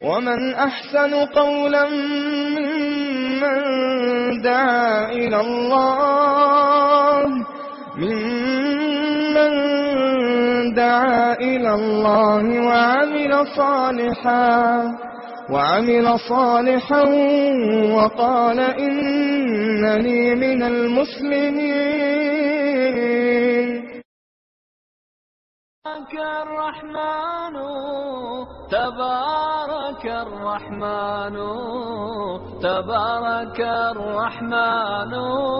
ومن أحسن قولا ممن دعا إلى الله وعمل صالحا وقال إنني من المسلمين. تبارك الرحمن تبارك الرحمن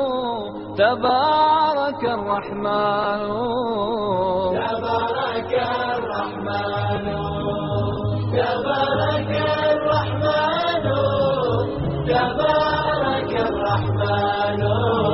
تبارك الرحمن تبارك الرحمن تبارك الرحمن تبارك الرحمن.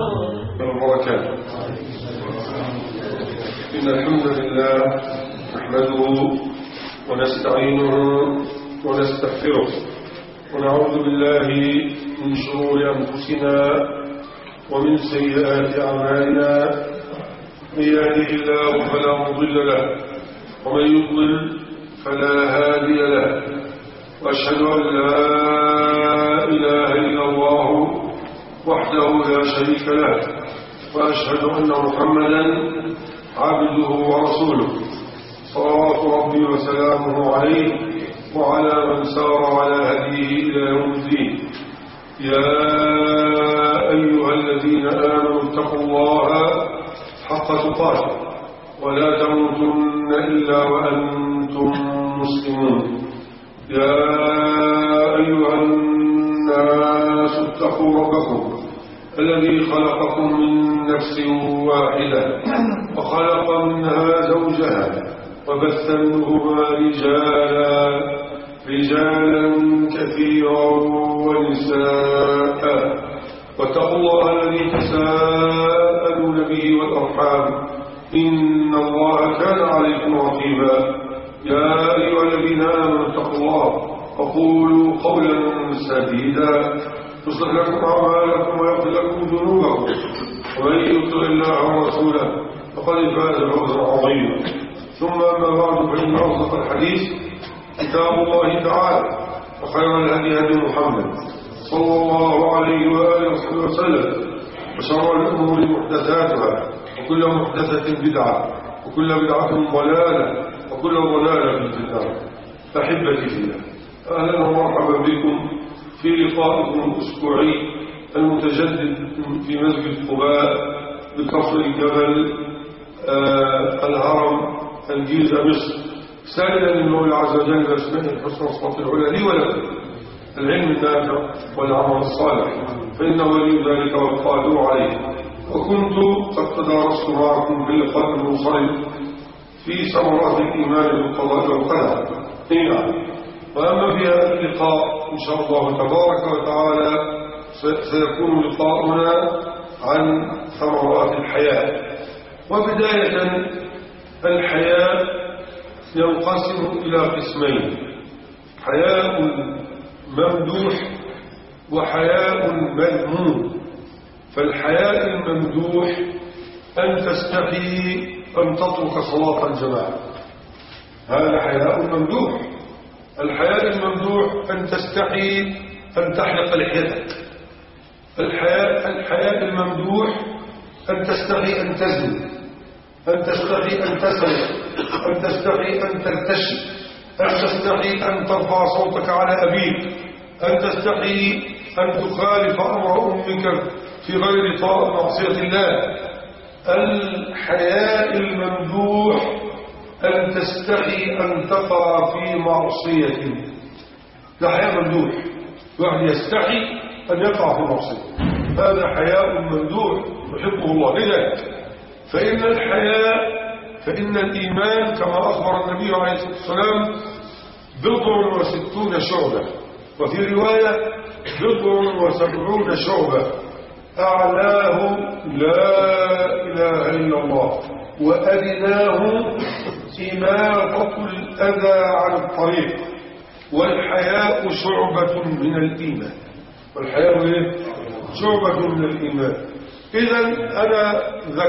إن الحمد لله نحمده ونستعينه ونستغفره ونعوذ بالله من شرور أنفسنا ومن سيئات أعمالنا. من يهده الله فلا مضل له ومن يضلل فلا هادي له، وأشهد أن لا إله إلا الله وحده لا شريك له، وأشهد أن محمدا عبده ورسوله صلوات ربي وسلامه عليه وعلى من سار على هديه إلى يوم الدين. يا أيها الذين آمنوا اتقوا الله حق تقاته ولا تموتن إلا وأنتم مسلمون. يا أيها الناس اتقوا ربكم الذي خلقكم من نفس واحدة وخلق منها زوجها وبث منهما رجالا كثيرا ونساء، واتقوا الله الذي تساءلون به والأرحام إن الله كان عليكم رقيبا. يا أيها الذين آمنوا اتقوا الله وقولوا قولا سديدا يصلح لكم أعمالكم ويغفر لكم ذنوبكم، ومن يطع الله ورسوله فقد فاز فوزا عظيما. ثم أما بعد، فإن أصدق الحديث كتاب الله تعالى، وخير الهدي هدي محمد صلى الله عليه وآله وصحبه وسلم، وشر الأمور محدثاتها، وكل محدثة بدعة، وكل بدعة ضلالة، وكل ضلالة في النار. أحبتي في الله، أهلا ومرحبا بكم في لقائكم الأسبوعي المتجدد في مسجد قباء بكفر الجبل الهرم الجيزة مصر، سائلا المولى عز وجل بأسمائه الحسنى والصفات العلى لي ولكم العلم النافع والعمل الصالح، فإنه ولي ذلك والقادر عليه. وكنت قد تدارست معكم في اللقاء المنصرم في ثمرات الإيمان بالقضاء والقدر. وأما في هذا اللقاء إن شاء الله تبارك وتعالى سيكون لقاؤنا عن ثمرات الحياة. وبداية، الحياة ينقسم إلى قسمين: حياء ممدوح وحياء مذموم. فالحياء الممدوح أن تستحي أن تترك صلاة الجماعة، هذا حياء ممدوح. الحياء الممدوح أن تستحي أن تحلق لحيتك. الحياء الممدوح أن تستحي أن تزني، أن تستحي أن تسرق، أن تستحي أن ترتشي، أن تستحي أن ترفع صوتك على أبيك، أن تستحي أن تخالف أمر أمك في غير معصية الله. الحياء الممدوح أن تستحي أن تقع في معصية. لا حياء ممدوح، واحد يستحي أن يقع في معصية، هذا حياء ممدوح يحبه الله. لذلك فإن الإيمان كما أخبر النبي عليه الصلاة والسلام 60 شعبة، وفي رواية 70 شعبة، أعلاه لا إله إلا الله، وأدناه إماطة الأذى عن الطريق، والحياء شعبة من الإيمان. والحياء شعبة من الإيمان. إذن أنا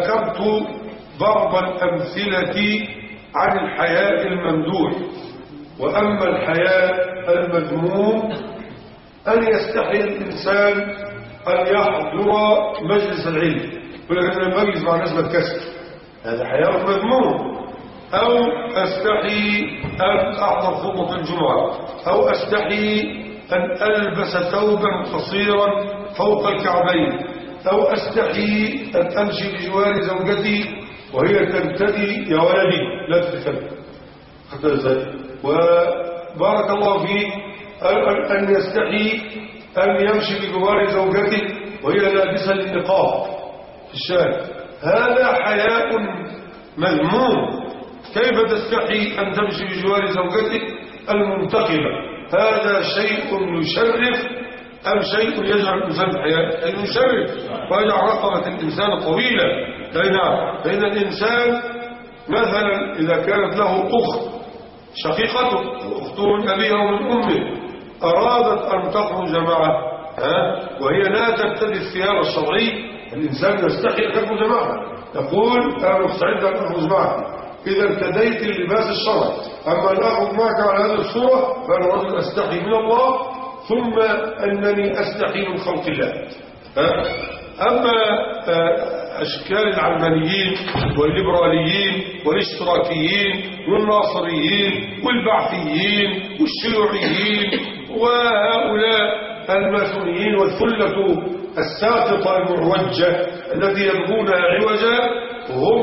ذكرت بعض الأمثلة عن الحياء الممدوح، وأما الحياء المذموم أن يستحي الإنسان أن يحضر مجلس العلم، ولكن المجلس مع ناس بتكسر، هذا حياء مذموم. أو أستحي أن أحضر خطبة الجمعة، أو أستحي أن ألبس ثوبا قصيرا فوق الكعبين، أو أستحي أن أمشي بجوار زوجتي وهي ترتدي يا ولدي لا تتكلم حتى ازاي، وبارك الله فيك أن يستحي أن يمشي بجوار زوجته وهي لابسة النقاب في الشارع، هذا حياء مذموم. كيف تستحي أن تمشي بجوار زوجتك المنتقبة؟ هذا شيء يشرف أم شيء يجعل الإنسان حياء؟ أن يشرف ويجعل رقبة الإنسان طويلة. فإن الإنسان مثلا إذا كانت له أخت شقيقته، أخته من أبيها ومن أمه، أرادت أن تخرج معه وهي لا ترتدي الثياب الشرعي، الإنسان يستحي أن تخرج معه، يقول أنا مستعد أن أخرج معك إذا ارتديت اللباس الشرعي. أما أن أخرج معك على هذه الصورة فأنا رجل أستحي من الله، ثم أنني أستحي من خلق الله. أما أشكال العلمانيين والليبراليين والاشتراكيين والناصريين والبعثيين والشيوعيين وهؤلاء الماسونيين والثلة الساقطة المعوجة التي يبغون عوجا، هم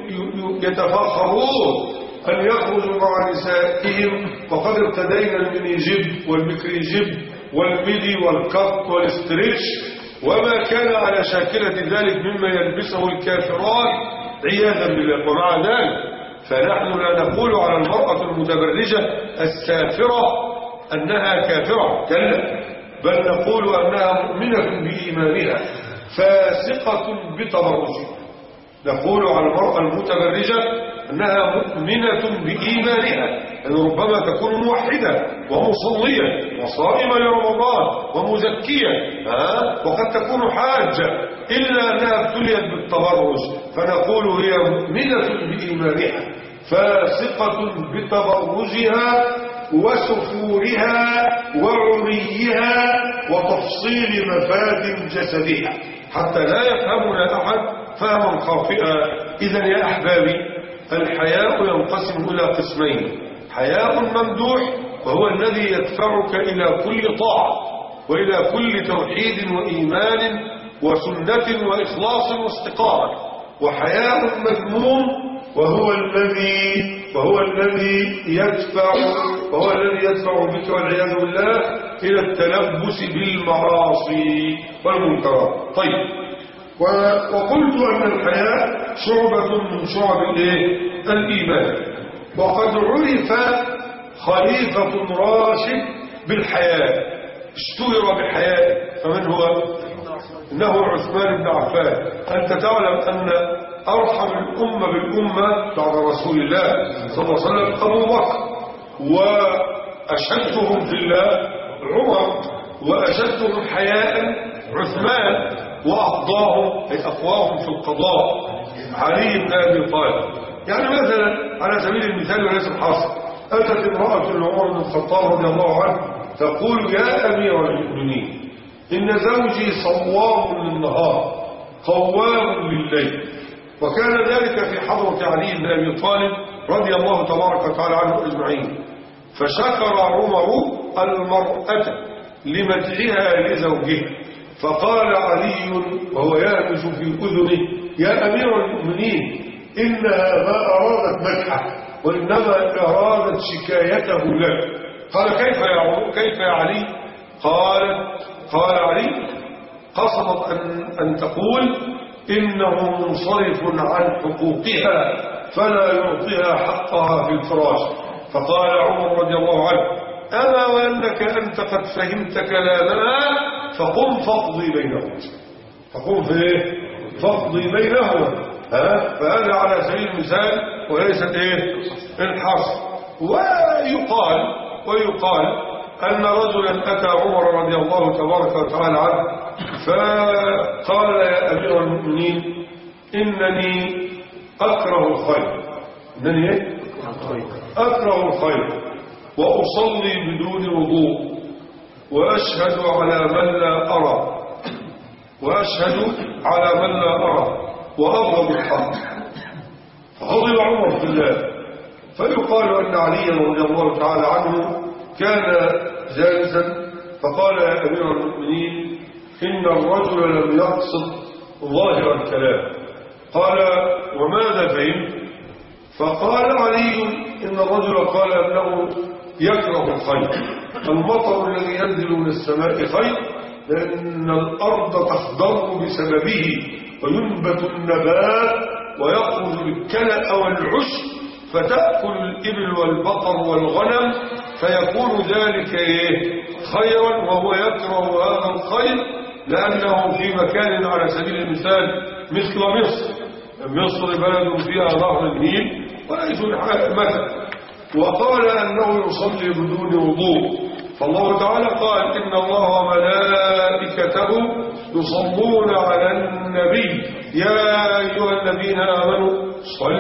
يتفاخرون أن يخرجوا مع نسائهم وقد ارتدينا المينيجيب والميكريجيب والميدي والكت والاستريتش وما كان على شاكلة ذلك مما يلبسه الكافرات عياذا بالله. ومع ذلك فنحن لا نقول على المرأة المتبرجة السافرة أنها كافرة، كلا، بل نقول أنها مؤمنة بإيمانها فاسقة بتبرجها. نقول على المرأة المتبرجة أنها مؤمنة بإيمانها، أن ربما تكون موحدة ومصلية وصائمة لرمضان ومزكية وقد تكون حاجة، إلا أنها ابتليت بالتبرج، فنقول هي مؤمنة بإيمانها فاسقة بتبرجها وسفورها وعريها وتفصيل مفاتن جسدها، حتى لا يفهمنا أحد فهما خاطئا. إذن يا أحبابي، الحياء ينقسم إلى قسمين: حياء ممدوح وهو الذي يدفعك إلى كل طاعة وإلى كل توحيد وإيمان وسنة وإخلاص واستقامة، وحياء مذموم وهو الذي يدفع بك والعياذ بالله إلى التلبس بالمعاصي والمنكرات. طيب، وقلت أن الحياء شعبة من شعب الإيمان، وقد عرف خليفة راشد بالحياء، اشتهر بحياء، فمن هو؟ إنه عثمان بن عفان. أنت تعلم أن أرحم الأمة بالأمة بعد رسول الله صلى الله عليه وسلم أبو بكر، وأشدهم في الله عمر، وأشدهم حياء عثمان، وأقواهم في القضاء علي بن أبي طالب. يعني مثلا على سبيل المثال وليس الحاصل، أتت امرأة لعمر بن الخطاب رضي الله عنه تقول: يا أمير المؤمنين، إن زوجي صوام للنهار قوام لليل. وكان ذلك في حضرة علي بن أبي طالب رضي الله تبارك وتعالى عنه أجمعين. فشكر عمر المرأة لمدحها لزوجها، فقال علي وهو يهمس في أذنه: يا أمير المؤمنين، إنها ما أرادت مدحه وإنما أرادت شكايته لك. قال: كيف يا علي؟ قال علي: قصدت أن تقول إنه منصرف عن حقوقها فلا يعطيها حقها في الفراش. فقال عمر رضي الله عنه: أما وأنك أنت قد فهمت كلامنا فقم فاقضي بينهم. فقم فاقضي بينهم. فهذا على سبيل المثال وليست الحصر. ويقال أن رجلا أتى عمر رضي الله تبارك وتعالى عنه فقال: يا أمير المؤمنين، إنني أكره الخير. أكره الخير، وأصلي بدون وضوء وأشهد على من لا أرى وأبغض الحق. فغضب عمر في الله. فيقال أن عليا رضي الله تعالى عنه كان جالسا فقال يا أمير المؤمنين إن الرجل لم يقصد ظاهر الكلام. قال وماذا فهم؟ فقال علي إن الرجل قال أنه يكره الخير. المطر الذي ينزل من السماء خير لأن الأرض تخضر بسببه وينبت النبات ويخرج الكلأ والعشب فتأكل الإبل والبقر والغنم فيكون ذلك خيرا، وهو يكره هذا الخير لأنه في مكان على سبيل المثال مثل مصر بلد فيها نهر النيل وليس مثل. وقال أنه يصلي بدون وضوء. فالله تعالى قال إن الله وملائكته يصلون على النبي يا أيها الذين آمنوا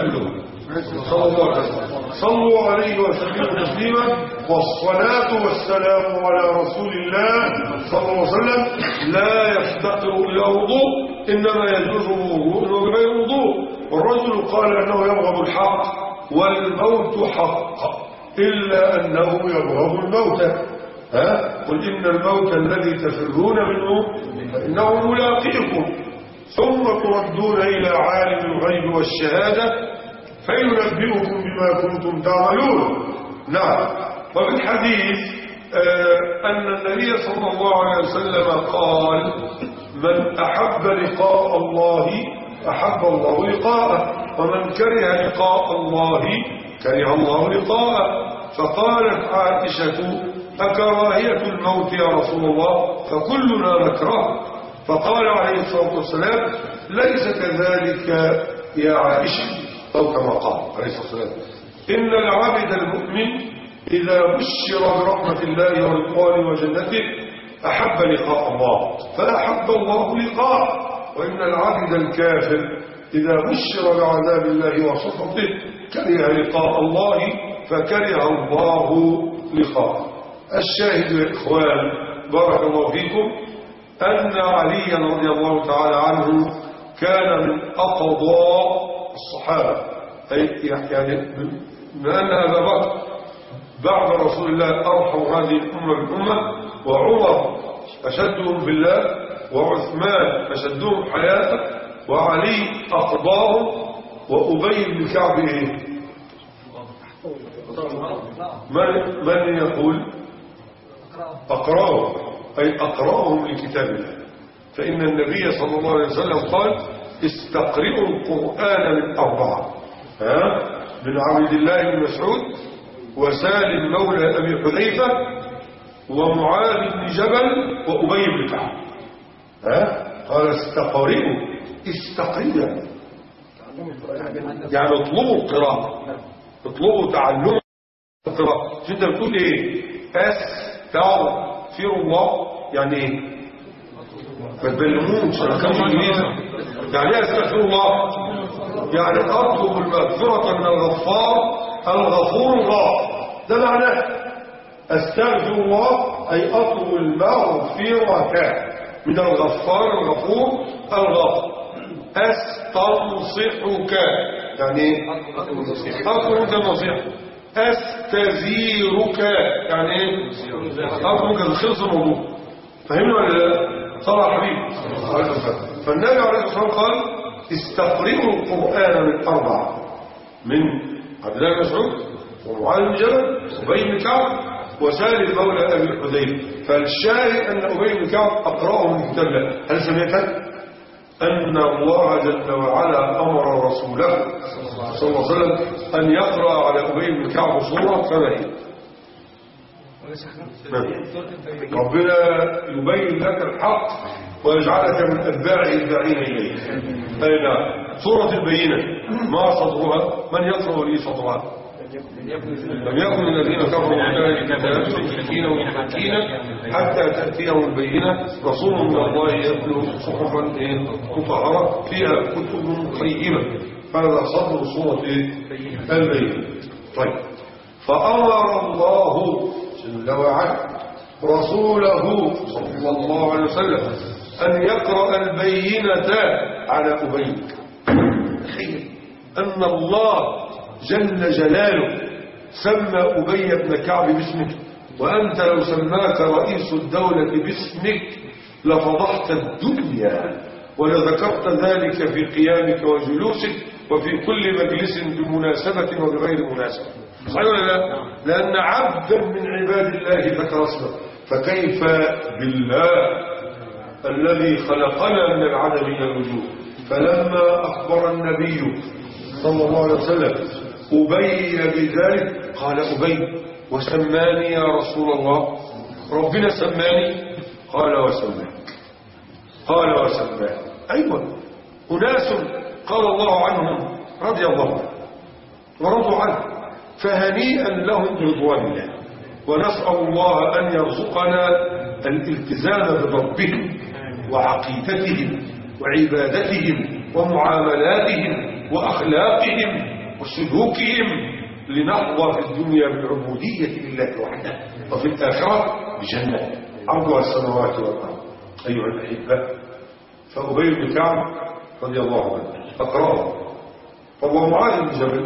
صلوا عليه وسلموا تسليما. والصلاة والسلام على رسول الله صلى الله عليه وسلم لا يفتقر إلى وضوء، إنما يجوز وضوء بغير وضوء. والرجل قال أنه يبغض الحق والموت حق إلا أنه يبغض الموت. قل إن الموت الذي تفرون منه فإنه ملاقيكم ثم تردون إلى عالم الغيب والشهادة فينبئكم بما كنتم تعملون. نعم. وفي الحديث أن النبي صلى الله عليه وسلم قال من أحب لقاء الله أحب الله لقاءه ومن كره لقاء الله كره الله لقاءه. فقالت عائشة أكراهية الموت يا رسول الله؟ فكلنا نكره. فقال عليه الصلاة والسلام ليس كذلك يا عائشة، أو كما قال عليه الصلاة والسلام إن العبد المؤمن إذا بشر برحمة الله ورضوانه وجنته أحب لقاء الله فأحب الله لقاءه، وإن العبد الكافر إذا بشر بعذاب الله وسخطه كره لقاء الله فكره الله لقاءه. الشاهد يا إخوان بارك الله فيكم أن عليا رضي الله تعالى عنه كان من أقضاء الصحابة، يعني بما أن أبا بكر بعد رسول الله أرحم هذه الأمة بالأمة، وعمر أشدهم بالله، وعثمان أشدهم حياة، وعلي أقضاهم، وأبي بن كعب من يقول أقراهم، أي أقراهم لكتاب الله. فإن النبي صلى الله عليه وسلم قال استقرئوا القرآن من أربعة، من عبد الله بن مسعود وسالم مولى أبي حذيفة ومعاذ بن جبل وأبي بن كعب. قال استقرئوا يعني اطلبوا القراءة، اطلبوا تعلم القراءة. انت بتقول ايه؟ استغفر الله يعني ايه؟ ما تبلموش يعني ايه استغفر الله؟ يعني اطلب المغفرة من الغفار الغفور الله، ده معناه استغفر الله أي أطلب المغفرة من الغفار الغفور الغفور. أستنصحك يعني أطلبك النصيحة. أستزيرك يعني أطلبك الخلص الموضوع. فهمنا ولا لا؟ صلى حبيبي. فالنبي عليه الصلاة والسلام قال استقرئوا القرآن من أربعة، من عبد الله بن مسعود ومعاذ بن جبل وأبي بن كعب وسالم مولى أبي حذيفة. فالشاهد أن أبي بن كعب أقرأه من كتاب الله. هل سمعت أن الله جل وعلا أمر رسوله صلى الله عليه وسلم أن يقرأ على أبي بن كعب صورة فما هي؟ ربنا يبين لك الحق ويجعلك من أتباعه الداعين إليه. أي نعم. سورة البينة ما صدرها؟ من يقرأ لي صدرها؟ لم يكن الذين كفروا مشركين ومشركين حتى تأتيهم البينة رسول من الله يتلو صحفا مطهرة فيها كتب قيمة. هذا صدر سورة البينة. طيب، فأمر الله جل وعلا رسوله صلى الله عليه وسلم أن يقرأ البينة على أبي. تخيل أن الله جل جلاله سمى أبي بن كعب باسمه، وأنت لو سماك رئيس الدولة باسمك لفضحت الدنيا ولذكرت ذلك في قيامك وجلوسك وفي كل مجلس بمناسبة وبغير مناسبة. صحيح ولا لا؟ لأن عبدا من عباد الله ذكر اسمه، فكيف بالله الذي خلقنا من العدم إلى الوجود. فلما أخبر النبي صلى الله عليه وسلم أبي بذلك قال أبي وسماني يا رسول الله، ربنا سماني؟ قال وسماك، قال وسماك. أيوة، أناس قال الله عنهم رضي الله عنه ورضوا عنه، فهنيئا لهم برضوان الله، ونسأل الله أن يرزقنا الالتزام بربهم وعقيدتهم وعبادتهم ومعاملاتهم وأخلاقهم وسلوكهم لنحظى في الدنيا بالعبودية لله وحده، وفي الآخرة بجنة عرضها السماوات والأرض. أيها الأحبة، فأبي بن كعب رضي الله عنه أقرأه، فهو معاذ بن جبل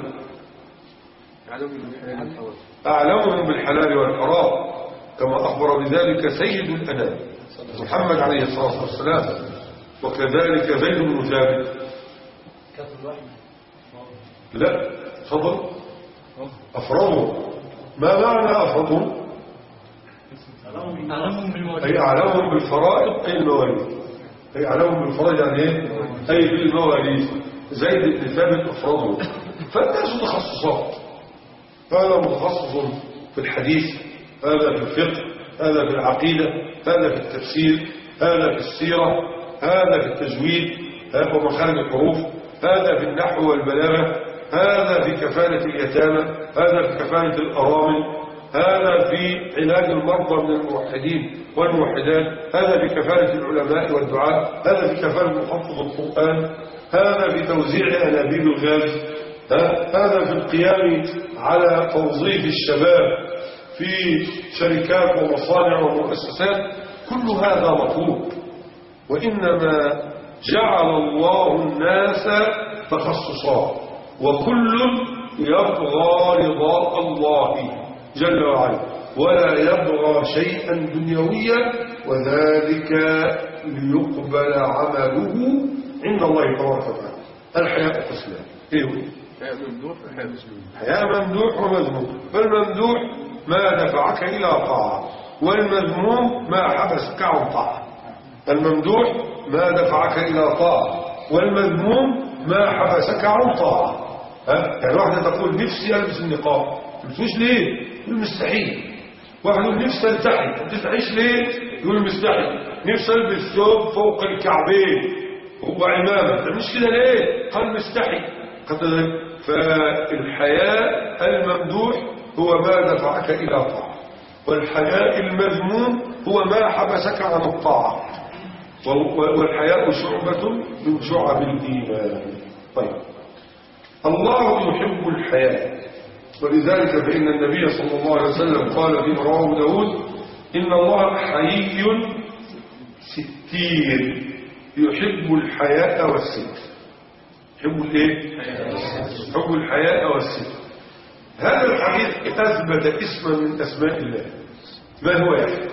أعلمهم بالحلال والحرام، كما أخبر بذلك سيد الأنام محمد عليه الصلاة والسلام، وكذلك زيد بن ثابت. لا تفضل. أفرضوا، ما معنى أفرضوا؟ أي أعلمهم بالفرائض أي المواليد، أي أعلمهم بالفرائض يعني إيه؟ أي بالمواليد. زيد بن ثابت أفرضوا. فالناس تخصصات، هذا متخصص في الحديث، هذا في الفقه، هذا في العقيدة، هذا في التفسير، هذا في السيرة، هذا في التجويد ومخارج الحروف، هذا في النحو والبلاغة، هذا في كفالة اليتامى، هذا في كفالة الأرامل، هذا في علاج المرضى من الموحدين والموحدات، هذا في كفالة العلماء والدعاء، هذا في كفالة محفظ القرآن، هذا في توزيع أنابيب الغاز، هذا في القيام على توظيف الشباب في شركات ومصانع ومؤسسات. كل هذا مطلوب، وإنما جعل الله الناس تخصصات، وكل يبغى رضاء الله جل وعلا ولا يبغى شيئا دنيويا، وذلك ليقبل عمله عند الله تبارك وتعالى. الحياء قسمان، ايه هو؟ حياء ممدوح ومذموم. فالممدوح ما دفعك إلى طاعة، والمذموم ما حبسك عن طاعة. الممدوح ما دفعك إلى طاعة، والمذموم ما حبسك عن طاعة. يعني واحدة تقول نفسي ألبس النقاب، تلبسوش ليه؟ يقول مستحيل. واحد يقول نفسي ألتحي، ما تلتحيش ليه؟ يقول مستحيل. نفسي ألبس ثوب فوق الكعبين وعمامة، مش كده ليه؟ قال مستحي. فالحياء الممدوح هو ما دفعك إلى طاعة، والحياء المذموم هو ما حبسك عن الطاعة. والحياء شعبة من شعب الإيمان. طيب، الله يحب الحياء، ولذلك فإن النبي صلى الله عليه وسلم قال في رواه داود: إن الله حيي ستير يحب الحياء والستر. يحب الايه؟ يحب الحياء والستر. هذا الحديث أثبت اسما من أسماء الله. ما هو يعني؟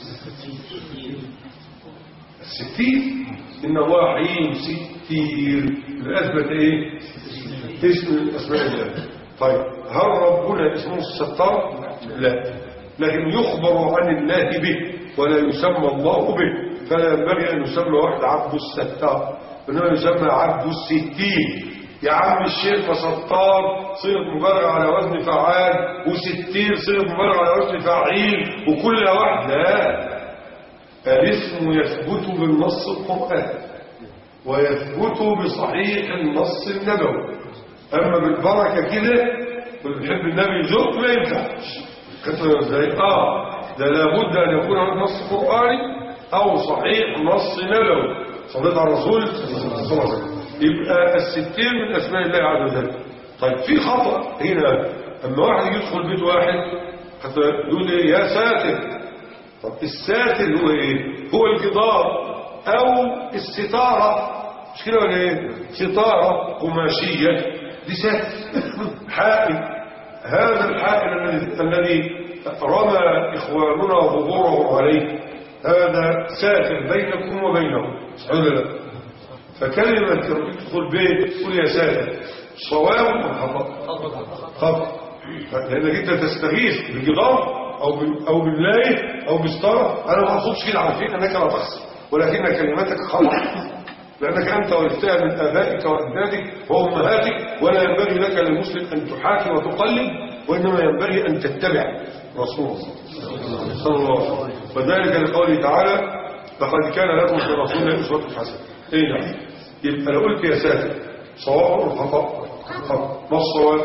الستير. إن الله حيي ستير، أثبت ايه؟ اسم من أسماء الله. طيب، هل ربنا اسمه الستار؟ لا، لكن يخبر عن الله به ولا يسمى الله به، فلا ينبغي أن يسمى واحد عبد الستار، إنما يسمى عبد الستير. يا عم الشيخ ستار صيغة مبالغة على وزن فعال، وستير صيغة مبالغة على وزن فعيل، وكل واحد. لا، الاسم يثبت بالنص القرآني ويثبت بصحيح النص النبوي. أما بالبركة كده والبحب النبي يزق ما ينفعش. كتب ازاي؟ ده لابد أن يكون هذا نص قرآني أو صحيح نص نبوي صلى على الرسول صلى الله عليه وسلم. يبقى الستين من أسماء الله عز وجل. طيب، في خطأ هنا أما واحد يدخل بيت واحد حتى يقول إيه يا ساتر. طب الساتر هو إيه؟ هو الجدار أو الستارة، مش كده ولا إيه؟ ستارة قماشية دي ساتر. حائل، هذا الحائل الذي رمى إخواننا ظهورهم عليه هذا ساتر بينكم وبينهم، صحيح ولا لا؟ فكلمة تدخل بيت تقول يا ساتر صواب أم خطأ؟ خطأ، لأنك أنت تستغيث بالجدار أو بالله أو بالستارة. أنا ما أقصدش كده على فكرة أنك لا تخسر، ولكن كلمتك خطأ، لأنك أنت ورثتها من آبائك وأجدادك وأمهاتك، ولا ينبغي لك للمسلم أن تحاكي وتقلد، وإنما ينبغي أن تتبع رسول الله صلى الله عليه وسلم. وذلك لقوله تعالى لقد كان لكم في رسول الله أسوة حسنة. إيه نعم. يبقى لو قلت يا ساتر صواب أو خطأ؟ خطأ. ما الصواب؟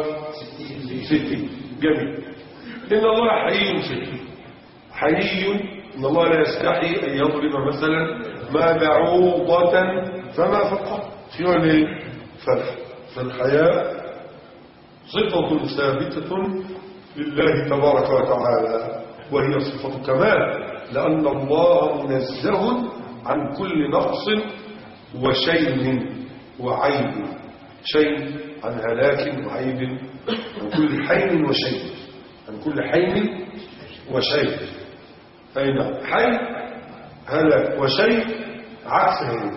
60. جميل. إن الله حي ستين، حي، إن الله لا يستحي أن يضرب مثلا ما بعوضة فما فوقها، شنو ليه؟ فالحياة صفة ثابتة لله تبارك وتعالى، وهي صفة كمال، لأن الله منزه عن كل نقص وشيء وعيب، شيء عن هلاك وعيب، عن كل حين وشيء، عن كل حين وشيء. أي نعم. حي هلاك وشيء عكس هلاك،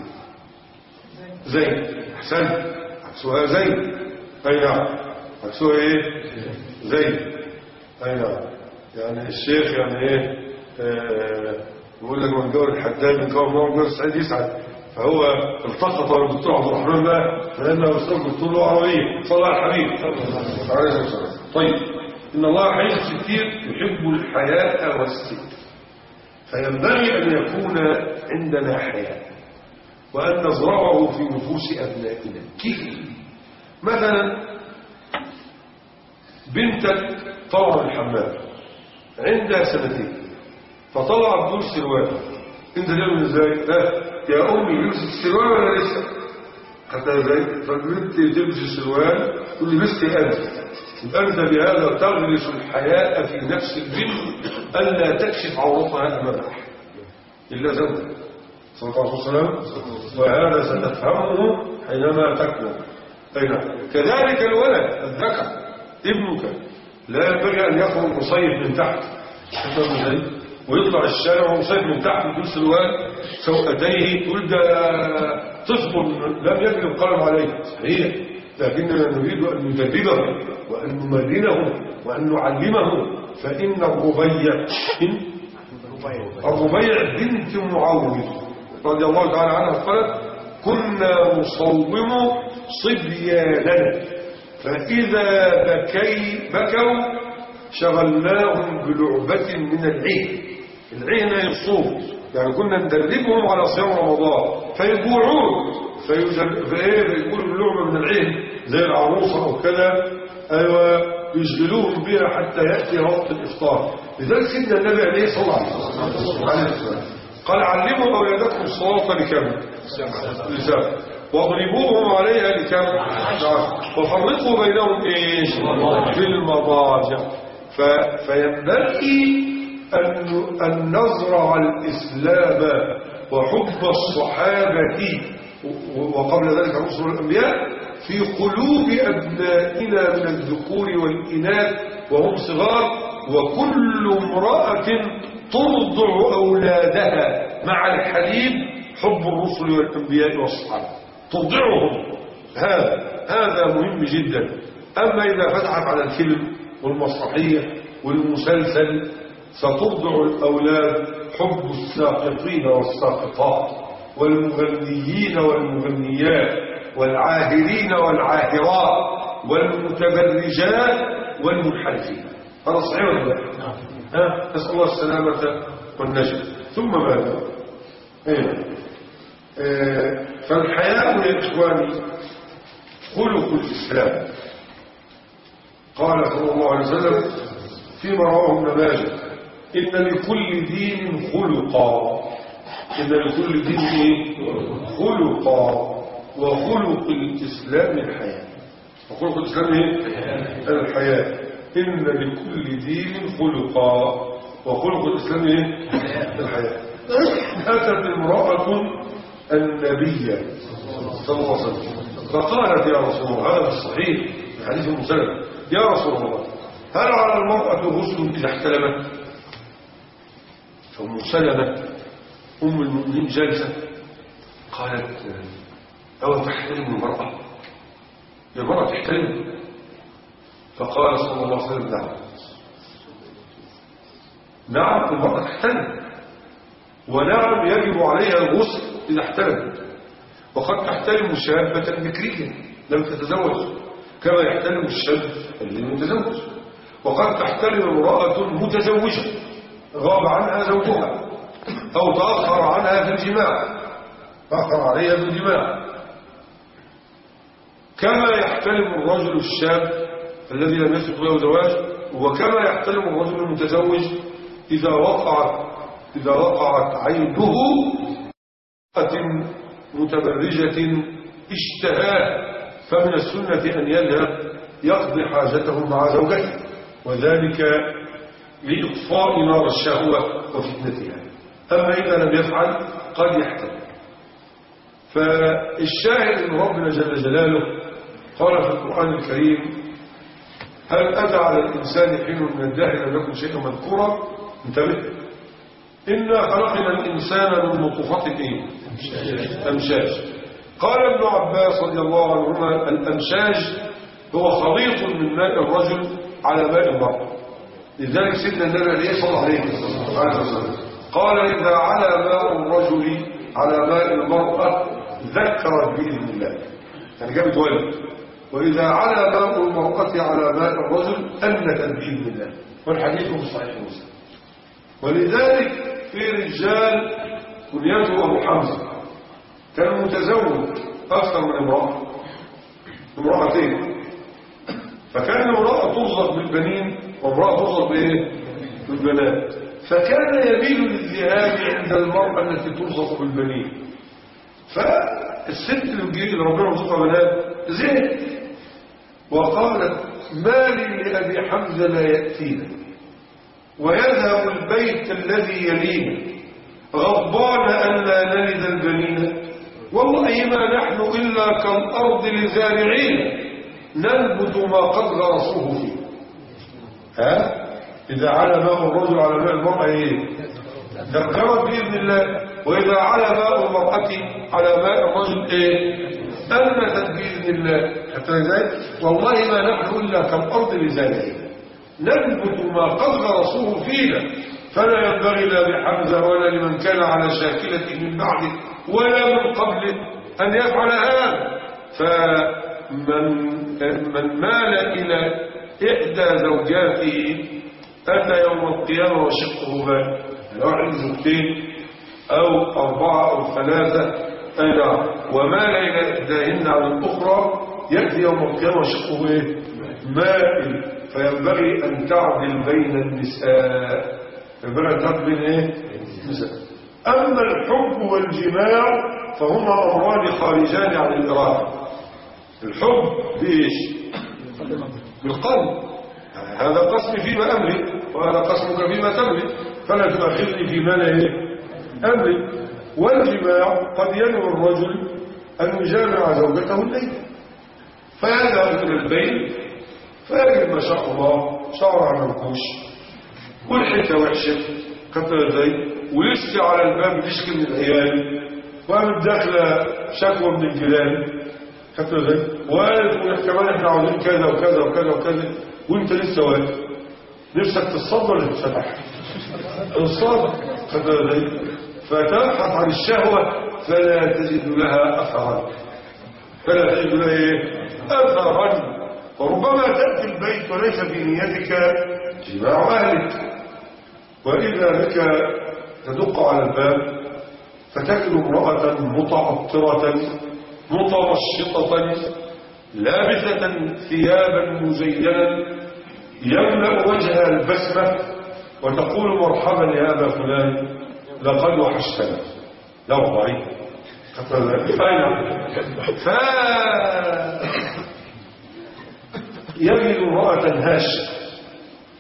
زين. أحسن، عكسها زين. أي نعم. عكسها إيه؟ زين. أي نعم. يعني الشيخ يعني إيه يقول لك من جور الحداد من كون نوع جور السعيد يسعد، فهو التقط بالدكتور عبد الرحمن بقى فلأنه أستاذ دكتور له عربية صلى الله عليه الحبيب. طيب، إن الله حي ستير يحب الحياة والستر، فينبغي أن يكون عندنا حياة وأن نزرعه في نفوس أبنائنا. كيف؟ مثلا بنتك طلع من الحمام عندها 2 سنين فطلع بدون سروال، انت تعمل ازاي؟ يا امي لبست السروال ولا لسه؟ حتى ازاي؟ فالبنت تلبس السروال تقول لي لبست انت بهذا تغرس الحياء في نفس البنت الا تكشف عورتها امام احد الا زوجها صلى الله عليه وسلم، وهذا ستفهمه حينما تكبر. كذلك الولد الذكر ابنك لا ينبغي ان يخرج مصيف من تحت ويطلع الشارع ومصيف من تحت بدون سروال سوءتيه، تقول ده طفل لم يجد القلم عليه. صحيح، لكننا نريد ان ندربه وان نمرنه وان نعلمه. فان الربيع بنت معوذ رضي الله تعالى عنها قالت كنا نصوم صبياننا فإذا بكوا شغلناهم بلعبة من العين يصوم، يعني كنا ندربهم على صيام رمضان فيجوعون فيقولوا اللعبة من العين زي العروسة أو كذا، أيوة يشغلوهم بها حتى يأتي وقت الإفطار. لذلك سيدنا النبي عليه الصلاة والسلام قال علموا أولادكم الصلاة لكم لسان واضربوهم عليها لكم وفرقوا بينهم ايش في المضاجع. فينبغي أن نزرع الإسلام وحب الصحابة وقبل ذلك رسل الأنبياء في قلوب أبنائنا من الذكور والإناث وهم صغار، وكل امرأة ترضع أولادها مع الحليب حب الرسل والأنبياء والصحابة، ترضعهم. هذا مهم جدا. أما إذا فتحت على الفيلم والمسرحية والمسلسل سترضع الأولاد حب الساقطين والساقطات والمغنيين والمغنيات والعاهرين والعاهرات والمتبرجات والمنحرفين. هذا صحيح ولا لا؟ نسأل الله السلامة والنجاة. ثم ماذا؟ فالحياء يا إخواني خلق الإسلام. قال صلى الله عليه وسلم فيما رواه ابن ماجه إن لكل دين خلقا، إن لكل دين خلقا، وخلق الإسلام الحياة. وخلق الإسلام الحياة. إن لكل دين خلقا، وخلق الإسلام إيه؟ الحياة. أتت امرأة النبي صلى الله عليه وسلم فقالت يا رسول الله، هذا في الصحيح في حديث مسلم، يا رسول الله هل على المرأة غسل إذا احتلمت؟ فأم سلمة أم المؤمنين جالسة قالت أو تحتلم المرأة؟ المرأة تحتلم؟ فقال صلى الله عليه وسلم نعم المرأة تحتلم، ونعم يجب عليها الغسل إذا احتلمت، وقد تحتلم شابة بكرية لم تتزوج كما يحتلم الشاب الذي متزوج، وقد تحتلم امرأة متزوجة غاب عنها زوجها أو تأخر عنها في الجماع، تأخر عليها في الجماع، كما يحتلم الرجل الشاب الذي لم يسبق له زواج، وكما يحتلم الرجل المتزوج إذا وقعت عيبه متبرجة اشتهاه، فمن السنة أن يذهب يقضي حاجته مع زوجته، وذلك لإطفاء نار الشهوة وفتنتها. أما إذا لم يفعل قد يحتل. فالشاهد أن ربنا جل جلاله قال في القرآن الكريم هل أتى على الإنسان حين من الدهر لم يكن شيئا مذكورا؟ انتبه، إنا خلقنا الإنسان من نطفة أمشاج. قال ابن عباس رضي الله عنهما الأمشاج هو خليط من ماء الرجل على ماء المرأة، لذلك سيدنا النبي عليه الصلاة والسلام قال إذا على ماء الرجل على ماء المرأة ذكرت بإذن الله، يعني جابت ولد، وإذا على ماء المرأة على ماء الرجل أنتت بإذن الله، والحديث في صحيح مسلم. ولذلك في رجال كنيته أبو حمزة كان متزوج أكثر من امرأتين، فكان امرأة ترزق بالبنين وامرأة ترزق بالبنات، فكان يميل للذهاب عند المرأة التي ترزق بالبنين، فالست اللي ربنا رزقها بنات زهقت وقالت ما لي لأبي حمزة لا يأتينا ويذهب البيت الذي يلينا غضبان أن لا نلد البنين، والله ما نحن إلا كالأرض لزارعين ننبت ما قد غرسوه فيه. إذا على ماء الرجل على ماء المرأة ذكرت بإذن الله، وإذا على ماء المرأة على ماء الرجل أنتت بإذن الله. حتى ذلك والله ما نحن إلا كالأرض لزارعين ننبت ما قد غرسوه فينا، فلا ينبغي لا بحمزة ولا لمن كان على شاكلته من بعده ولا من قبله أن يفعل هذا. فمن مال إلى إحدى زوجاته أتى يوم القيامة وشقه بان، لو عنده زوجتين أو 4 أو 3 ومال إلى إحداهن على الأخرى يأتي يوم القيامة وشقه مائل، فينبغي أن تعدل بين النساء، ينبغي أن تعدل بين النساء. أما الحب والجماع فهما أمران خارجان عن الإرادة. الحب بإيش؟ بالقلب، هذا قسم فيما أملك وهذا قسمك فيما تملك، فلا تؤاخذني فيما لا أملك. والجماع قد ينوي الرجل أن يجامع زوجته الليل، فيذهب إلى البيت فيجد ما شاء الله شعرها منكوش والحته وحشه كتر زي، ويشكي على الباب يشكي من العيال، وقامت داخله شكوى من الجيران كتر زي، وقالت كمان احنا عاوزين كذا وكذا وكذا وكذا، وانت لسه واقف نفسك تصدر ولا تتفتح؟ تصدر كتر زي، فتبحث عن الشهوه فلا تجد لها اثرا، فلا تجد لها اثرا، وربما تأتي البيت وليس في نيتك جماع أهلك، وإذا بك تدق على الباب فتجد امرأة متعطرة متمشطة لابسة ثيابا مزينا يملأ وجهها البسمة وتقول مرحبا يا أبا فلان لقد وحشتنا. لا والله يجد امرأة هاشة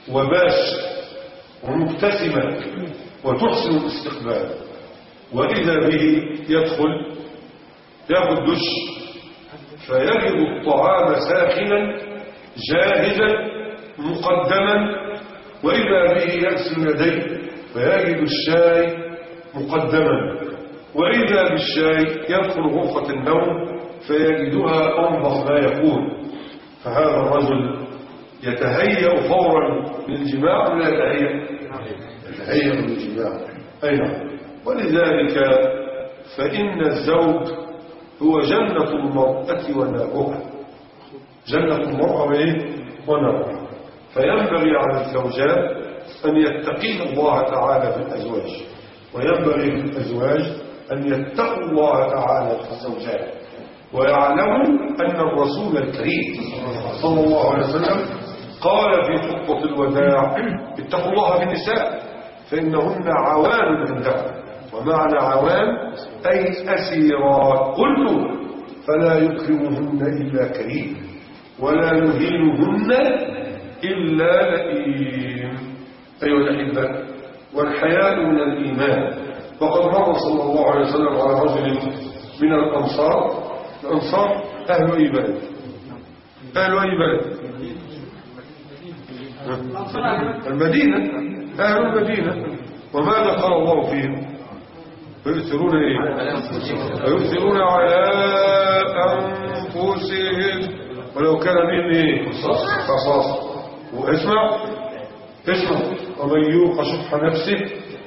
وباش ومبتسمة وتحسن الاستقبال، وإذا به يدخل ياخذ دش فيجد الطعام ساخنا جاهزا مقدما، وإذا به يغسل يديه فيجد الشاي مقدما، وإذا بالشاي يدخل غرفة النوم فيجدها أنظف ما يكون. فهذا الرجل يتهيأ فورا للجماع ولا يتهيأ للجماع؟ أي نعم. ولذلك فإن الزوج هو جنة المرأة ونارها، جنة المرأة ونارها. فينبغي على الزوجات أن يتقين الله تعالى في الأزواج، وينبغي للأزواج أن يتقوا الله تعالى في الزوجات، ويعلموا أن الرسول الكريم صلى الله عليه وسلم قال في خطبة الوداع: اتقوا الله في النساء فإنهن عوان عندكم. ومعنى عوان أي أسيرات. قلت: فلا يكرمهن إلا كريم ولا يهينهن إلا لئيم. أيها الأحبة، والحياء من الإيمان. وقد مر صلى الله عليه وسلم على رجل من الأنصار. الأنصار أهل أي بلد؟ أهل أي بلد؟ المدينة، أهل المدينة. وماذا قال الله فيهم؟ ويؤثرون ويؤثرون على أنفسهم ولو كان بهم خصاص. واسمع ومن يوق شح نفسه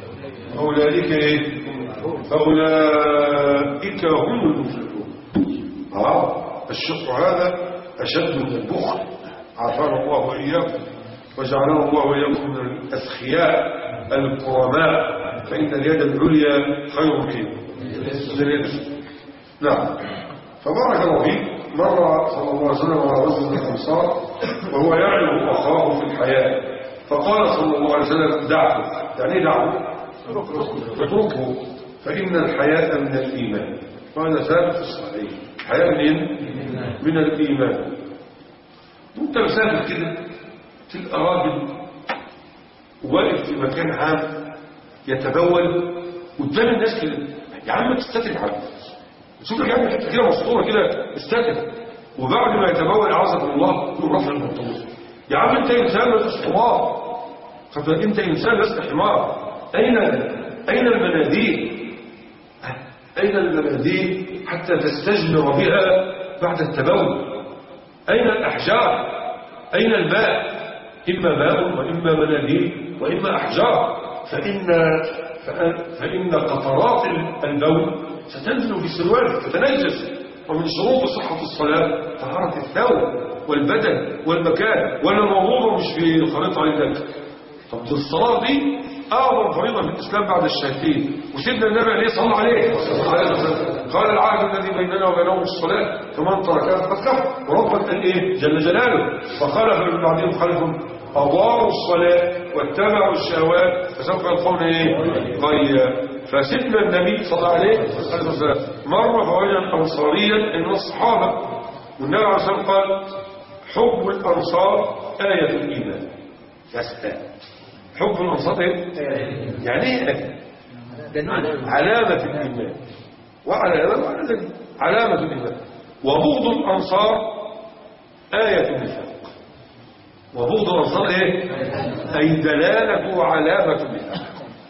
فأولئك هم المفلحون. الشح هذا أشد من البخل، عافانا الله وإياكم وجعلنا الله وإياكم من الأسخياء الكرماء، فإن اليد العليا خير من اليد. نعم. فبارك الله فيك. مر صلى الله عليه وسلم على رجل من الأنصار وهو يعلم أخاه في الحياة، فقال صلى الله عليه وسلم: دعه. يعني دعه، اتركه، فإن الحياة من الإيمان. وهذا ثابت في الصحيح. الحياة من الإيمان. وانت مسافر كده تلقى راجل واقف في مكان عام يتبول قدام الناس كده. يا عم تستتر يا عم، شوف لك يا عم حته كده مسطوره كده استتر. وبعد ما يتبول عزكم الله يقول رفع البنطلون. يا عم انت انسان لست حمار، انت انسان لست حمار. اين المناديل؟ اين المناديل حتى تستجمر بها بعد التبول؟ اين الاحجار؟ اين الماء؟ اما ماء واما مناديل واما احجار. فإن قطرات البول ستنزل في سروالك تتنجس. ومن شروط صحة الصلاة طهارة الثوب والبدن والمكان. ولا موضوع مش في الخريطة عندك. طب الصلاة دي أعظم فريضة في الإسلام بعد الشهادتين. وسيدنا النبي عليه صلى الله عليه قال: العهد الذي بيننا وبينهم الصلاة فمن تركها فقد كفر. وربك قال إيه جل جلاله؟ فخلف من بعدهم خلف أضاعوا الصلاة واتبعوا الشهوات فسوف يلقون غيا. فسيدنا النبي صلى الله عليه وسلم مر فوجد أنصاريا من الصحابة، والنبي عليه الصلاة والسلام قال: حب الأنصار آية الإيمان. حب الأنصار يعني ايه؟ علامة الإيمان. علامة الإيمان. وبغض الأنصار آية النفاق. وبغض الأنصار أي دلالة علامة النفاق.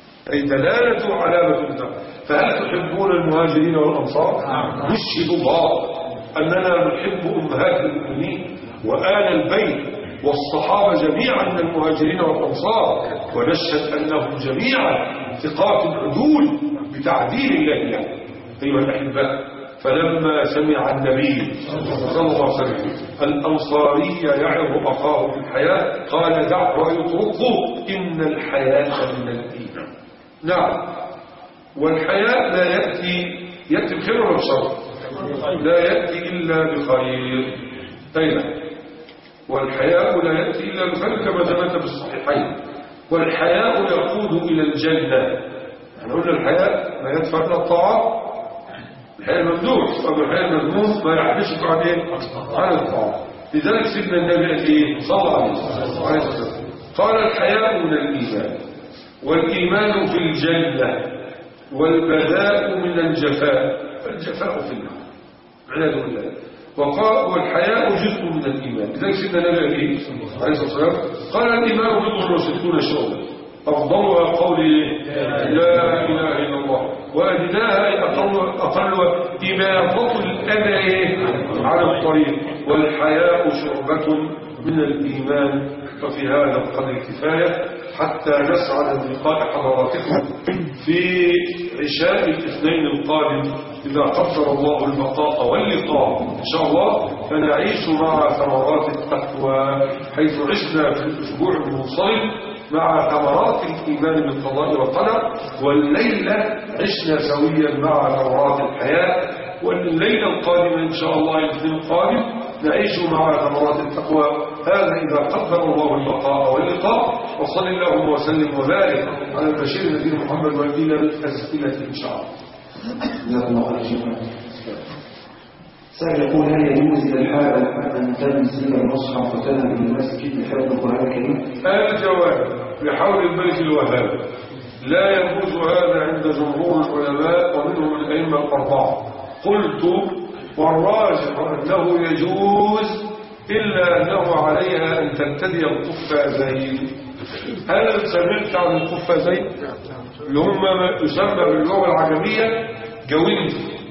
فهل تحبون المهاجرين والأنصار؟ نشهد الله أننا نحب أمهات المؤمنين وآل البيت والصحابة جميعا من المهاجرين والأنصار، ونشهد أنهم جميعا ثقات عدول بتعديل الله له. أيها الأحباء، فلما سمع النبي صلى الله عليه وسلم الأنصاري يعظ أخاه في الحياة قال: دعه ويتركه، إن الحياة من الإيمان. نعم. والحياة لا يأتي بخير ولا بشر، لا يأتي إلا بخير. أين؟ والحياء لا يأتي إلا بخير كما ثبت بالصحيحين. والحياء يقود إلى الجنة. يعني قلنا الحياء ما يدفع إلى الطاعة، الحياء الممدوح. أما الحياء المذموم ما يحبسك عن الطاعة. لذلك سيدنا النبي صلى الله عليه وسلم قال الحياء من الإيمان، والإيمان في الجنة، والبذاء من الجفاء، الجفاء في النار والعياذ بالله. وقال والحياء جزء من الإيمان. لذلك سيدنا النبي عليه الصلاة والسلام قال الإيمان 60 شعبة، أفضلها قول لا إله إلا الله، وأدناها أقل إماطة الأذى على الطريق، والحياء شعبة من الإيمان. ففي هذا القدر كفاية حتى نسعد بلقاء حضراتكم في عشاء الاثنين القادم إذا قدر الله البقاء واللقاء إن شاء الله، فنعيش مع ثمرات التقوى حيث عشنا في الأسبوع المنصرم مع ثمرات الإيمان بالقضاء والقدر، والليلة عشنا سويا مع ثمرات الحياة، والليلة القادمة إن شاء الله الاثنين القادم نعيش مع ثمرات التقوى. هذا إذا قدر الله البقاء واللقاء. وصل اللهم وسلم وبارك على البشير النبي محمد والدين بالأسئلة إن شاء الله. جزاك الله خير شكرا. سائل يقول هل يجوز للحائض أن تنزل المصحف وتذهب إلى المسجد لحفظ القرآن الكريم؟ الجواب بحول الملك الوهاب لا يجوز هذا عند جمهور العلماء ومنهم الأئمة الأربعة. قلت والراجح أنه يجوز إلا أنه عليها أن ترتدي القفازين. هل سمعت عن القفازين اللي هم ما يسمى باللغة العجمية جوينت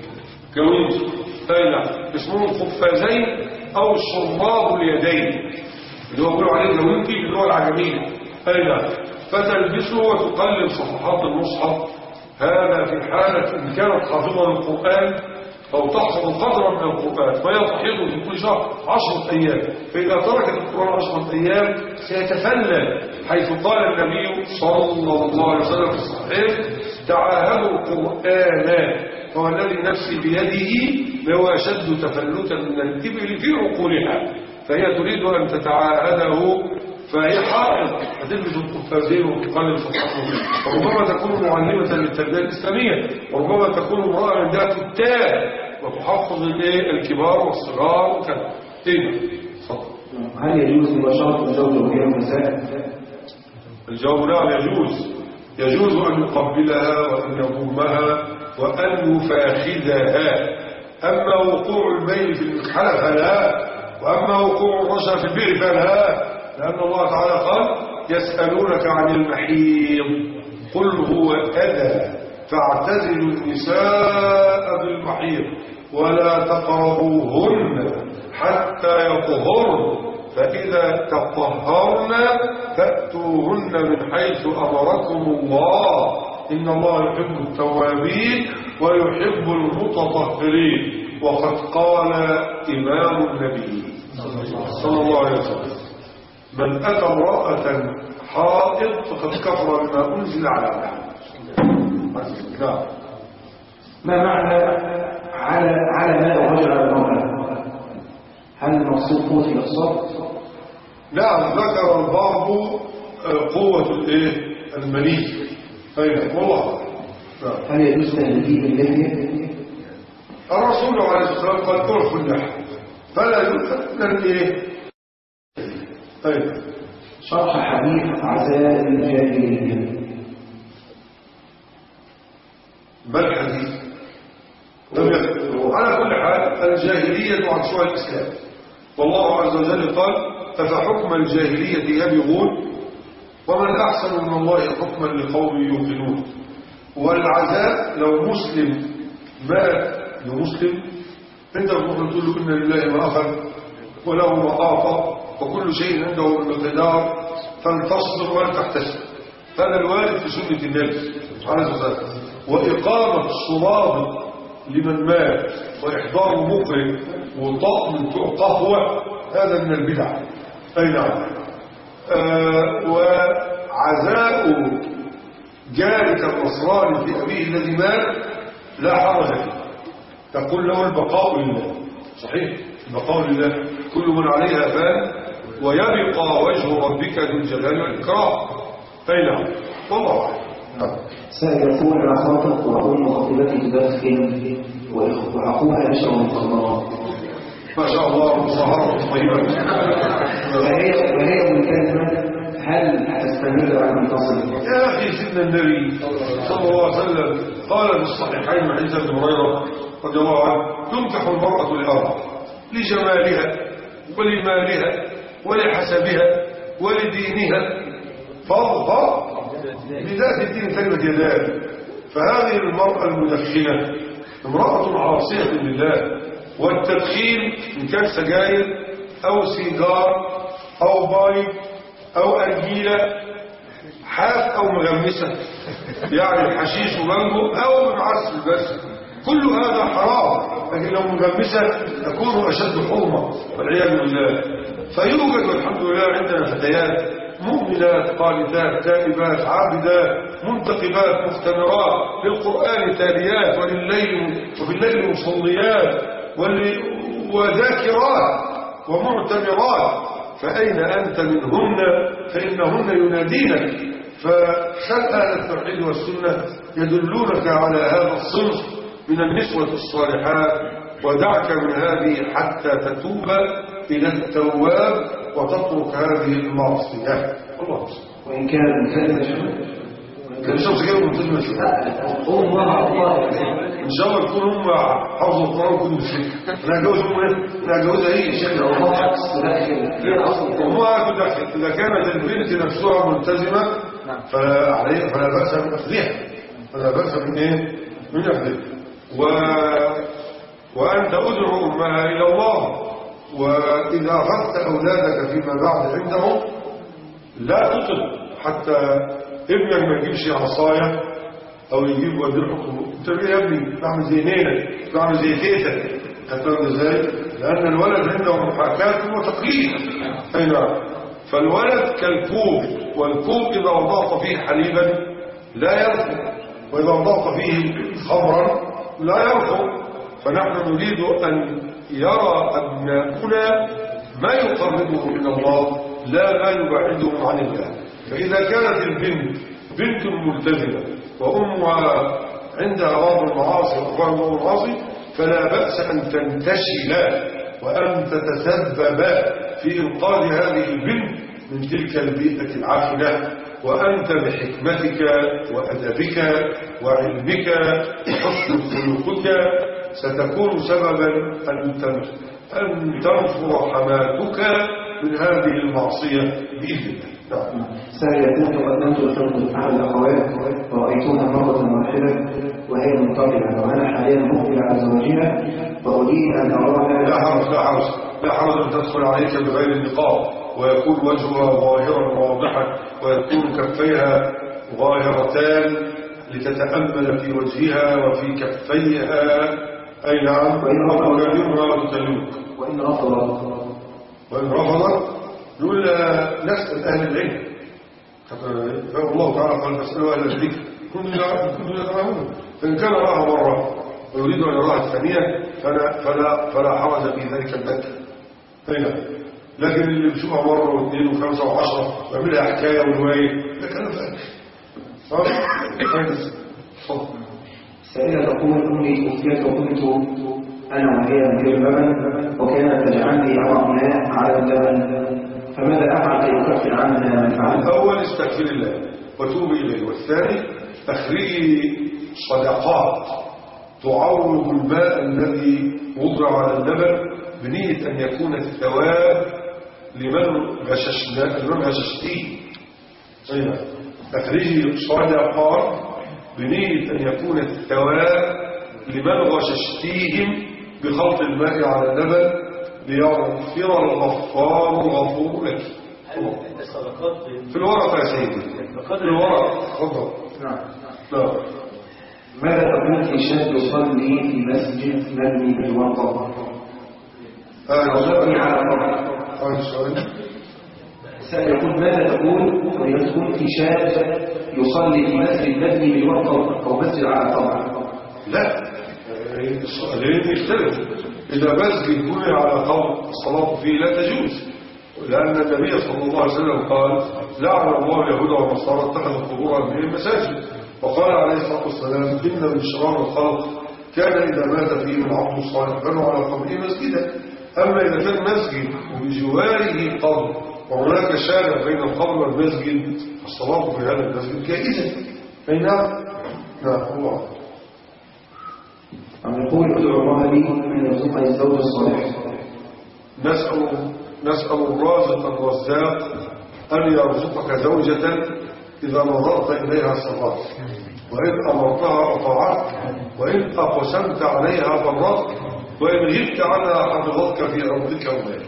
اسمهم قفازين أو شراب اليدين اللي هو بيقولوا عليه جوينتي باللغة العجمية. فتلبسه وتقلب صفحات المصحف. هذا في حالة إن كانت حافظة للقرآن أو تحفظ قدرا من القرآن، فهي تحيض في كل شهر 10 أيام، فإذا تركت القرآن 10 أيام سيتفلل، حيث قال النبي صلى الله عليه وسلم في الصحيح تعاهدوا القرآن والذي نفسي بيده لو أشد تفلتا من الإبل في عقولها. فهي تريد أن تتعاهده، فهي حائض هتلبس القفازين وتقلب صفحته، وربما تكون معلمة للتربية الإسلامية، وربما تكون امرأة من ذات التاب وتحفظ الكبار والصغار وكذا. هل يجوز مباشرة الزوج وهي مساء؟ الجواب نعم يجوز أن يقبلها وأن يضمها وأن يفاخذها. أما وقوع الميل في المكحلة فلا، وأما وقوع الرجل في البئر فلا، لأن الله تعالى قال يسألونك عن المحيض قل هو أذى فاعتزلوا النساء بالمحيض ولا تقربوهن حتى يطهرن فإذا تطهرن فأتوهن من حيث أمركم الله إن الله يحب التوابين ويحب المتطهرين. وقد قال إمام النبي صلى الله عليه وسلم من أتى امرأة حائض فقد كفر بما أنزل على محمد. ما معنى على ماء الرجل على المرأة؟ هل المقصود قوة الإقصاد؟ نعم ذكر البعض قوة المني. والله هل يجوز تهذيب اللحية؟ الرسول عليه الصلاة والسلام قال تعرف اللحية فلا يؤثر شرح حديث عزاء الجاهلية. ما الحديث؟ على كل حال الجاهلية عكسها الإسلام، والله عز وجل قال أفحكم الجاهلية يبغون ومن أحسن من الله حكما لقوم يوقنون. والعزاء لو مسلم مات لمسلم انت تقول له إن لله ما أخذ وله ما أعطى وكل شيء عنده بمقدار فانتصر ولا تحتسب. هذا الوارد في سنة النبي عليه الصلاة والسلام. وإقامة الصراب لمن مات وإحضار مقرئ وطقم قهوة هذا من البدع. أي نعم. وعزاء جارك النصراني في أبيه الذي مات لا حرج فيه، تقول له البقاء لله. صحيح البقاء لله، كل من عليها فان ويبقى وجه ربك ذو الجلال والإكرام. أي نعم والله أعلم. سائل يقول على خاطر وأم خطيبتي تدخن وأخوها يشرب المخدرات. ما شاء الله مصهرة طيبة. وهي ملتزمة، هل تستمر على أن تصل؟ يا أخي سيدنا النبي صلى الله عليه وسلم قال في الصحيحين عن عيسى بن هريرة رضي الله عنه: تنكح المرأة لأربع: لجمالها ولمالها ولحسبها ولدينها، فاظفر بذات الدين كلمة يدان. فهذه المرأة المدخنة امرأة عاصية لله، والتدخين إن كان سجاير أو سيجار أو بايب أو أرجيلة حاف أو مغمسة، يعني حشيش وبنجو أو معسل، بس كل هذا حرام. لكن لو مغمسة تكون أشد حرمة والعياذ بالله. فيوجد والحمد لله عندنا فتيات مؤمنات قانتات تائبات عابدات منتقبات مختمرات للقرآن تاليات وفي الليل مصليات وذاكرات ومعتمرات. فأين أنت منهن؟ فإنهن ينادينك. فخل أهل التوحيد والسنة يدلونك على هذا الصنف من النسوة الصالحات، ودعك من هذه حتى تتوب إلى التواب وتترك هذه المعصية. الله. وإن كان كان شخص كده ملتزم شوية إن شاء الله تكون هم حافظوا القرآن وكل شيء. أنا أجوز أنا أجوزها هي شيء وما تدخل. إذا كانت البنت نفسها ملتزمة فلا بأس من أخذها، فلا بأس من إيه؟ من أخذها. وأنت أدعو أمها إلى الله. وإذا أخذت أولادك فيما بعد عندهم لا تطل حتى ابنك ما يجيبش عصاية أو يجيب ودرحكم. أنت ليه يا ابني تعمل زي نينك تعمل زي تيتك؟ هتعمل ازاي؟ لأن الولد عنده محاكاة وتقليد. أي نعم. فالولد كالكوب، والكوب إذا وضعت فيه حليبا لا يرفض، وإذا وضعت فيه خمرا لا يرفض. فنحن نريد أن يرى أبناؤنا ما يقربهم من الله لا ما يبعدهم عن الله. فإذا كانت البنت بنت ملتزمة وأمها عندها بعض المعاصي وأخبار بعض المعاصي فلا بأس أن تنتشل وأن تتسبب في إنقاذ هذه البنت من تلك البيئة العافنة. وأنت بحكمتك وأدبك وعلمك وحسن خلقك ستكون سببا أن تنفر حماتك من هذه المعصية بإذن الله. سيكون قدمت الحكم على الأخوات ورأيتها مرة واحدة وهي منطقة، وأنا حاليا مقبل على زوجها وأريد أن أراها. لا حرج أن تدخل عليك بغير النقاب ويكون وجهها ظاهرا واضحا ويكون كفيها ظاهرتان لتتأمل في وجهها وفي كفيها. أي نعم. ويكلمها وتكلمك. وإن رفضت يقول نسأل أهل العلم. الله تعالى قال فاسألوا أهل الذكر كنتم تعلمون. فإن كان رأها مرة ويريد أن يراها الثانية فلا حرج في ذلك البتة. أي لكن اللي بيشوفها مرة واثنين وخمسة وعشرة ويعملها حكاية ورواية ده كلام فارغ. سائلة تقول أمي توفيت وكنت أنا وهي نكير اللبن وكانت تجعلني أضع ماء على اللبن، فماذا أفعل كي أكفر عنها من فعل؟ الأول استغفر الله وتوب إليه، والثاني أخرجي صدقات تعوض الماء الذي وضع على اللبن بنية أن يكون الثواب لمن غششتيه. أخرجي صدقات بنية أن يكون الثواب لمن غششتيهم بخلط الماء على اللبن ليغفر الغفار غفور لك. في الورقة يا سيدي، في الورقة. تفضل. نعم. ماذا تقول في شاب يصلي في مسجد مبني بالوقف؟ يصلي على طبع. سيقول ماذا تقول في شاب يصلي في مسجد مبني بالوقف أو مسجد على طبع؟ لا، السؤالين يختلف. إذا مسجد بني على طبع الصلاة فيه لا تجوز، لأن النبي صلى الله عليه وسلم قال لعن الله اليهود والنصارى اتخذوا قبور أنبيائهم مساجد، وقال عليه الصلاة والسلام إن من شرار الخلق كان إذا مات فيه العبد الصالح بنوا على قبره مسجدا. أما إذا كان مسجد وبجواره قبر وهناك شارع بين القبر والمسجد، الصلاة في هذا المسجد جائزة. أي نعم. نعم. الله يقول ادعو الله لي أن يرزقني الزوج الصالح. نسأل الرازق الرزاق أن يرزقك زوجة إذا نظرت إليها صفات، وإن أمرتها أطاعت، وإن أقسمت عليها برت، وإن غبت عنها حفظتك في أرضك ومالك.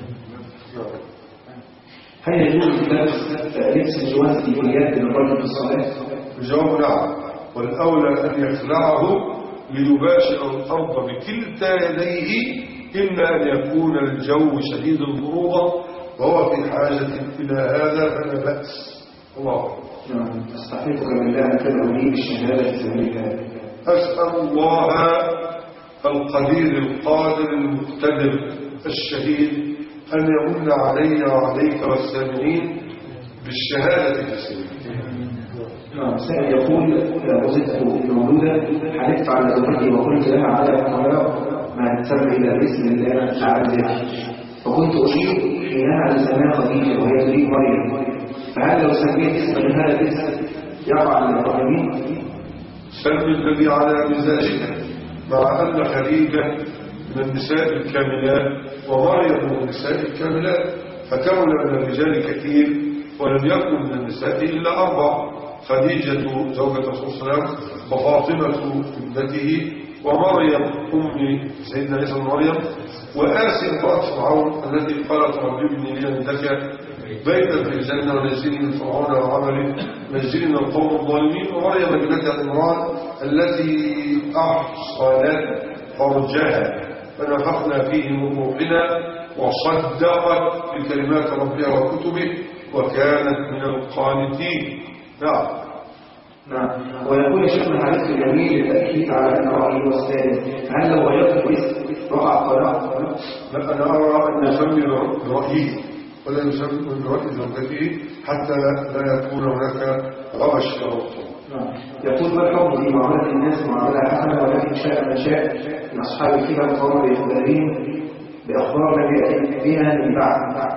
هل يجوز لبس الجواز في كليات للرجل الصالح؟ الجواب نعم، والأولى أن يخلعه ليباشر الأرض بكلتا يديه، إلا أن يكون الجو شديد البرودة وهو في حاجة إلى هذا فلا بأس. الله أستحقك بالله أن تدعو لي بالشهادة في سبيل الله. أسأل الله القدير القادر المقتدر الشهيد أن يمن علي وعليك والسامعين بالشهادة في سبيل الله. سائل يقول وزدت مولودة، حلفت على زوجتي وقلت لها على الطلاق ما تسمى إلى باسم الله تعالى، وكنت أشير حينها لسماء خديجة وهي تريد مريم، فهل لو سميت اسم هذا الاسم يقع للرحمين؟ سمي الذي على مزاجك، مع أن خديجة من النساء الكاملات ومريم من النساء الكاملات، فكمل من الرجال كثير ولم يكن من النساء إلا 4: خديجة زوجة الرسول صلى الله عليه وسلم، وفاطمة ابنته، ومريم أم سيدنا عيسى مريم، وآسيا امرأة فرعون التي قالت رب ابن لي عندك بيتا في الجنة ونجني من فرعون وعمله ونجني من القوم الظالمين، ومريم ابنة عمران التي أحصنت فرجها فنفخنا فيه من روحنا وصدقت بكلمات ربها وكتبه وكانت من القانتين. نعم. ويقول شيخنا حديث الجميل للتأكيد على أن رأيه والسائل، هل لو غيرت الاسم وقع طلاق؟ لا، أنا أرى أن يسمي برأيه ولا يسمي برأي زوجته حتى لا يكون هناك غبش في الرسول. يقول ما الحكم في معاملة الناس معاملة حسنة، ولكن شاء من شاء من أصحاب الكبر قاموا بإخبارهم بأخبار لم يأتي بها من بعد.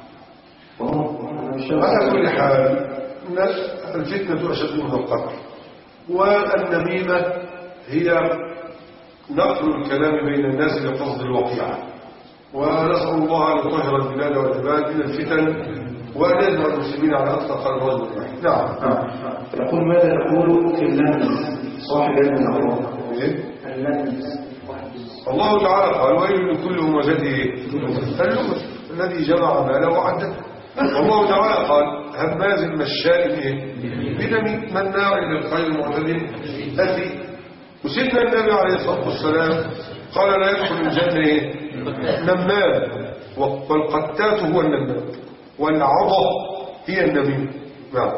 على كل حال الفتنة أشد من القتل، والنميمة هي نقل الكلام بين الناس لقصد الوقيعة، ونسأل الله أن يطهر البلاد والعباد من الفتن وأن يجمع المسلمين على أطلق الرجل الواحد. نعم. يقول ماذا تقول في اللمس صاحب المنعوم؟ الله تعالى قال ويل لكل همزة اللمس الذي جمع ماله وعده. والله تعالى قال هماز مشاء بنميم مناع للخير معتد أثيم. وسيدنا النبي عليه الصلاة والسلام قال لا يدخل الجنة نمام، والقتات هو النمام، والعضة هي النميم. نعم.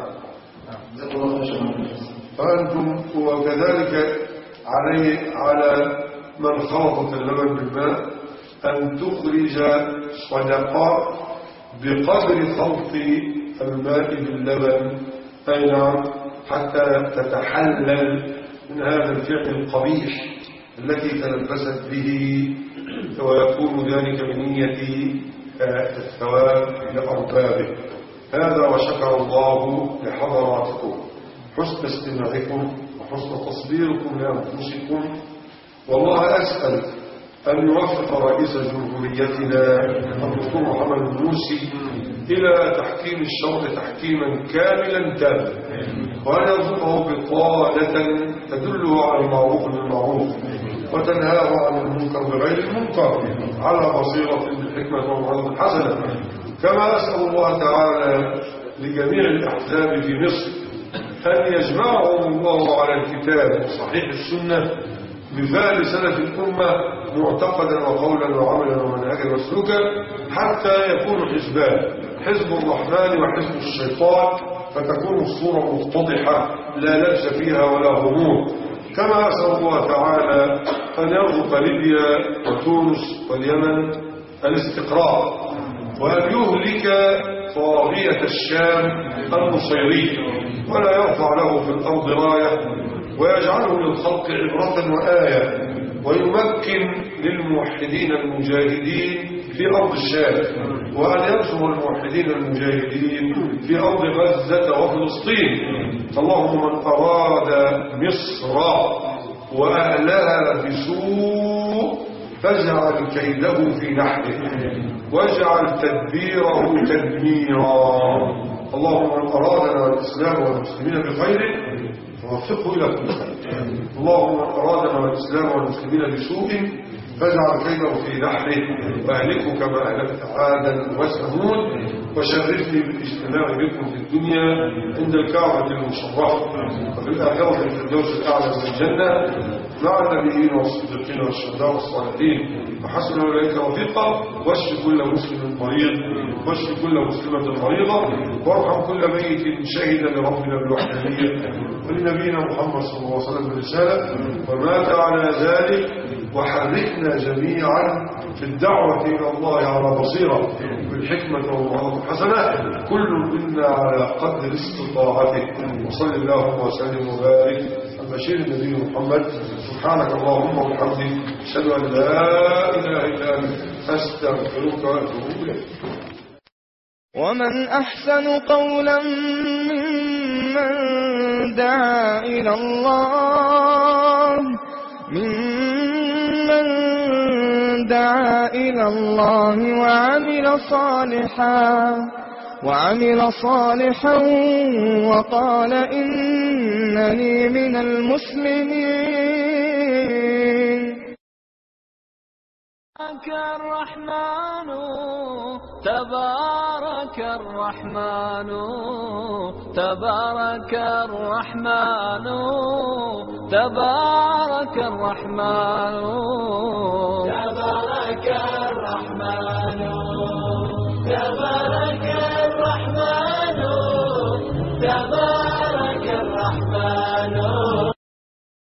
فأنتم وكذلك على من خلطت اللبن بالماء أن تخرج صدقات بقدر خلط الماء باللبن، أي نعم، حتى تتحلل من هذا الفعل القبيح التي تلبست به، ويكون ذلك بنية الثواب لأربابه. هذا وشكر الله لحضراتكم حسن استماعكم وحسن تصديركم لأنفسكم، والله أسأل أن يوفق رئيس جمهوريتنا الدكتور محمد النوسي إلى تحكيم الشرع تحكيما كاملا تاما، وأن يرزقه بطانة تدله على المعروف بالمعروف وتنهاه عن المنكر بغير المنكر على بصيرة بالحكمة والموعظة الحسنة. كما أسأل الله تعالى لجميع الأحزاب في مصر أن يجمعهم الله على الكتاب وصحيح السنة بفعل سلف الأمة معتقدا وقولا وعملا ومنهجا وسلوكا، حتى يكون حزبان، حزب الرحمن وحزب الشيطان، فتكون الصورة متضحة لا لبس فيها ولا غموض. كما أسأل الله تعالى أن يرزق ليبيا وتونس واليمن الاستقرار، وأن يهلك طاغية الشام النصيري ولا يرفع له في الأرض راية، ويجعله للخلق عبرة وآية، ويمكن للموحدين المجاهدين في أرض الشام، وأن ينصر الموحدين المجاهدين في أرض غزة وفلسطين. اللهم من أراد مصر وأهلها بسوء فاجعل كيده في نحره واجعل تدبيره تدميرا. اللهم من أرادنا والإسلام والمسلمين بخير فوفقه إلى كل خير. اللهم من أرادنا والإسلام والمسلمين بسوء فاجعل كيده في نحره واهلكه كما أهلكت عادا وثمود، وشرفني بالاجتماع بكم في الدنيا عند الكعبة المشرفة، وفي الآخرة الفردوس الأعلى من الجنة مع النبيين والصديقين والشهداء والصالحين، وحسن أولئك رفيقا. واشف كل مسلم مريض، واشف كل مسلمة مريضة، وارحم كل ميت شهد لربنا بالوحدانية ولنبينا محمد صلى الله عليه وسلم بالرسالة ومات على ذلك. وحركنا جميعا في الدعوة إلى الله على بصيرة بالحكمة والموعظة الحسنة، كل منا على قدر استطاعته. وصل اللهم وسلم وبارك على بشير النبي محمد. سبحانك اللهم وبحمدك أشهد أن لا إله إلا أنت أستغفرك وأتوب إليك. ومن أحسن قولا ممن دعا إلى الله وعمل صالحا وقال إنني من المسلمين. تبارك الرحمن تبارك الرحمن تبارك الرحمن